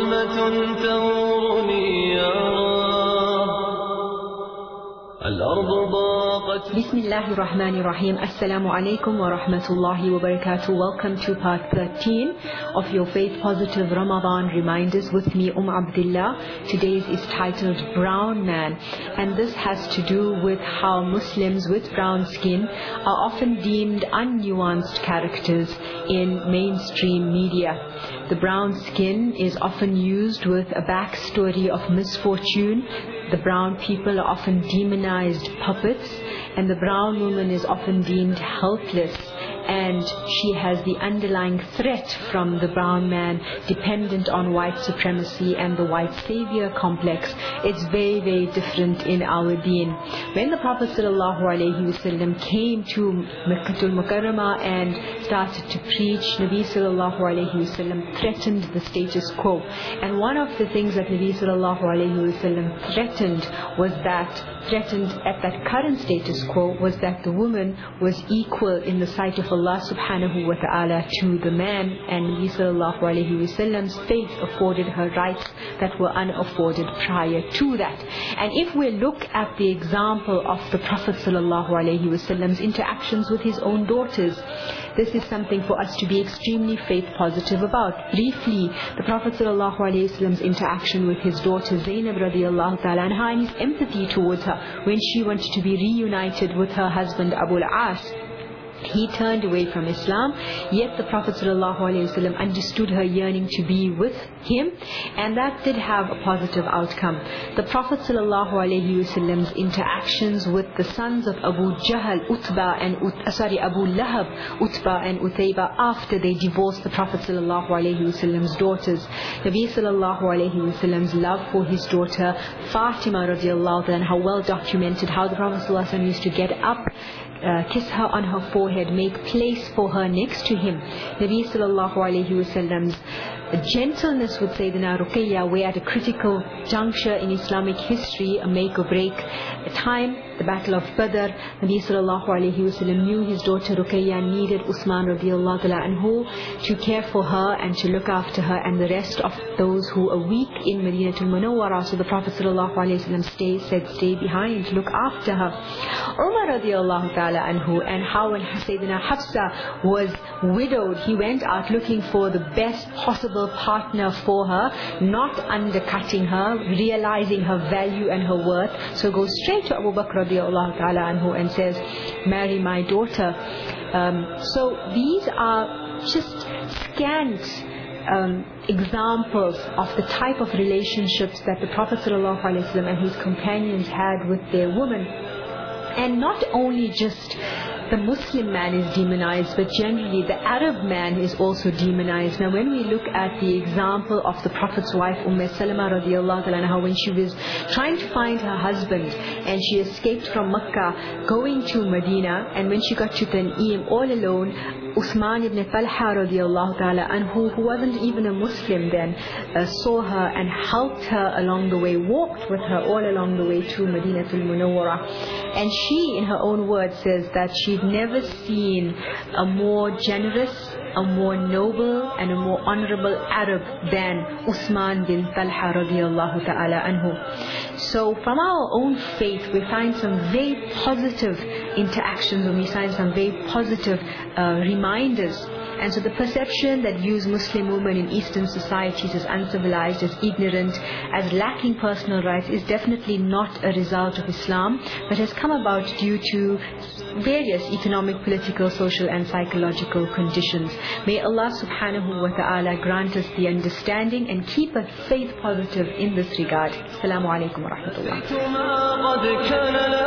رحمة تغمرني يا رب الأرض ضاقت. Bismillahir Rahmanir Rahim. Assalamu alaikum wa rahmatullahi wa barakatuh. Welcome to part 13 of your Faith Positive Ramadan Reminders with me, Abdullah. Today's is titled Brown Man, and this has to do with how Muslims with brown skin are often deemed unnuanced characters in mainstream media. The brown skin is often used with a backstory of misfortune. The brown people are often demonized puppets, and the brown woman is often deemed helpless, and she has the underlying threat from the brown man dependent on white supremacy and the white savior complex. It's very, very different in our deen. When the Prophet ﷺ came to Makkatul Mukarramah and started to preach, Nabi ﷺ threatened the status quo. And one of the things that Nabi ﷺ threatened at that current status quo was that the woman was equal in the sight of Allah subhanahu wa ta'ala to the man, and Nabi sallallahu alayhi wa sallam's faith afforded her rights that were unafforded prior to that. And if we look at the example of the Prophet sallallahu alayhi wa sallam's interactions with his own daughters, this is something for us to be extremely faith positive about. Briefly, the Prophet sallallahu alayhi wa sallam's interaction with his daughter Zainab radiallahu ta'ala anha and his empathy towards her when she wanted to be reunited with her husband Abu al-As. He turned away from Islam, yet the Prophet ﷺ understood her yearning to be with him, and that did have a positive outcome. The Prophet ﷺ's interactions with the sons of Abu Jahl, Abu Lahab, Utbah and Utayba after they divorced the Prophet ﷺ's daughters. Nabi ﷺ's love for his daughter Fatima radiallahu anha, well documented how the Prophet ﷺ used to get up, kiss her on her forehead, make place for her next to him. Nabi sallallahu alayhi wa sallam's gentleness with Sayyidina Ruqayya, where at a critical juncture in Islamic history, a make or break time, the Battle of Badr, Nabi sallallahu alayhi wa sallam knew his daughter Ruqayya needed Usman radiallahu ta'ala anhu to care for her and to look after her and the rest of those who are weak in Madinatul Munawwara. So the Prophet sallallahu alayhi wa sallam said stay behind, look after her. Umar radiallahu ta'ala anhu, and how when Sayyidina Hafsa was widowed, he went out looking for the best possible partner for her, not undercutting her, realizing her value and her worth. So goes straight to Abu Bakr radiallahu ta'ala anhu and says, marry my daughter. So these are just scant examples of the type of relationships that the Prophet ﷺ and his companions had with their women. And not only just the Muslim man is demonized, but generally the Arab man is also demonized. Now when we look at the example of the Prophet's wife Salama radiallahu anha, when she was trying to find her husband and she escaped from Makkah going to Medina, and when she got to Tan'im all alone, Uthman ibn Talha radiallahu ta'ala anhu, who wasn't even a Muslim then, saw her and helped her along the way, walked with her all along the way to Madinatul Munawwara. And she, in her own words, says that she'd never seen a more generous, a more noble and a more honorable Arab than Uthman bin Talha radiallahu ta'ala anhu. So from our own faith we find some very positive interactions, and we find some very positive reminders. And so the perception that views Muslim women in Eastern societies as uncivilized, as ignorant, as lacking personal rights is definitely not a result of Islam, but has come about due to various economic, political, social and psychological conditions. May Allah subhanahu wa ta'ala grant us the understanding and keep us faith positive in this regard. Assalamu alaikum wa rahmatullah.